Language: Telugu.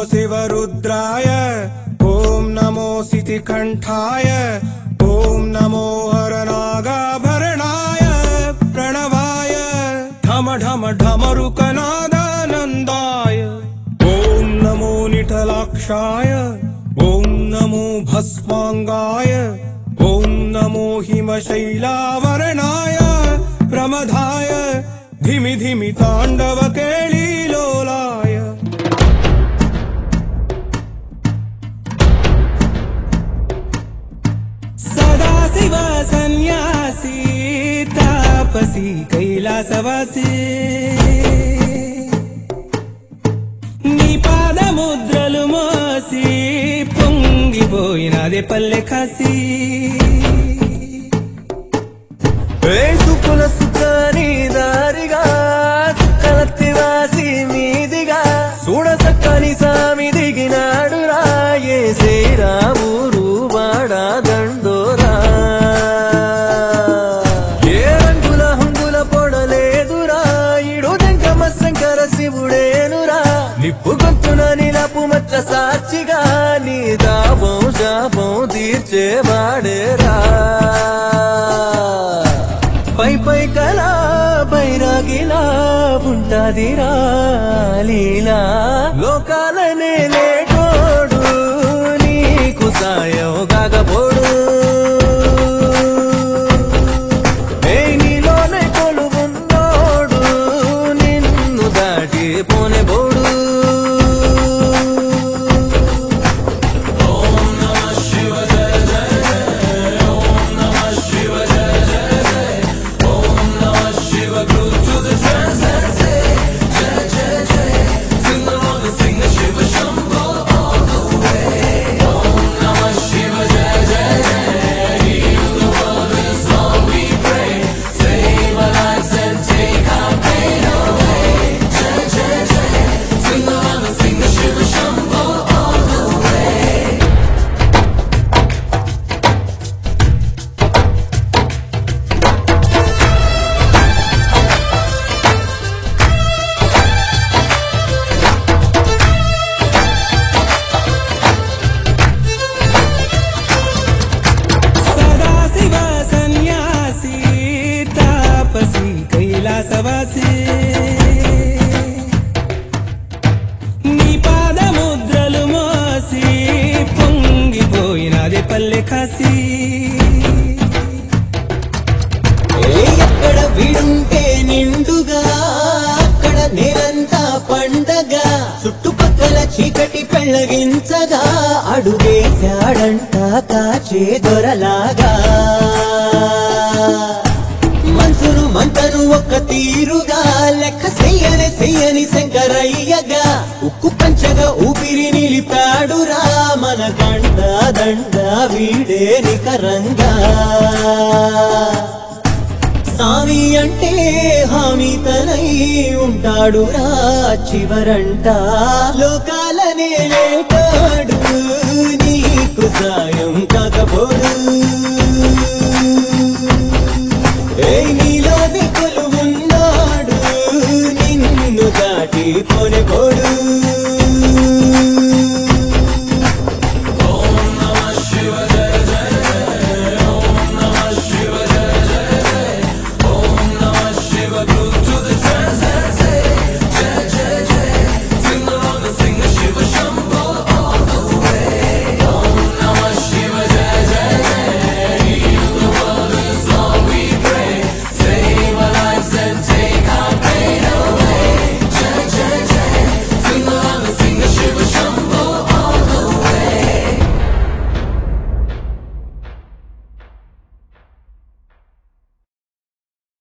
शिवरुद्राय ॐ नमो सितिकण्ठाय ॐ नमो हरनागाभरणाय प्रणवाय ढम ढम ढमरुकनादानन्दाय ॐ नमो निठलाक्षाय ॐ नमो भस्मांगाय ॐ नमो हिमशैलावरणाय प्रमदाय धिमि धिमि ताण्डव केळीलोलाय सदाशिव सन्यासी तापसी कैलासवासी नी पादमुद्रलु मोसी పొంగిపోయినదే పల్లె కాసి సుకుల సుఖాని దారిగా కలత్తివాసి మీదిగా చూడ చక్కని సామి దిగినాడు రాయే శ్రీరామురు వాడా దండోరా ఏ రంగుల హంగుల పొడలేదురా ఇడు దంకమ శంకర శివుడేనురా నిప్పు గొంతున నిలపు మచ్చ సాక్షిగా నీ దాపం శాపం తీర్చేవాడేరా పై పై కలా బైరాగిలా ఉంటాదిరా లీలా లోకాలనే లేటోడు నీకు సాయం కాకపోడు నీలోనే కొలువున్నోడు నిన్ను దాటి పోనే బోడు నీ పాదముద్రలు మోసి పొంగిపోయినదే పల్లె కాసి ఎక్కడ విడుంటే నిండుగా అక్కడ నేనంతా పండగ చుట్టుపక్కల చీకటి పెళ్ళగించగా అడుగేశాడంట కాచే దొరలాగా మనసును మంటను ఒక్క తీరుగా లెక్క చెయ్యని శంకరయ్యగా ఉక్కు పంచగా ఊపిరి నిలిపాడురా మన గండ దండ వీడే నికరంగా సామి అంటే హామీ తనై ఉంటాడురా చివరంట లోకాలనే లేటాడు నీకు సాయం కాకపోడు నీలోని కొలువున్నాడు నిన్ను దాటి పోనే పోడు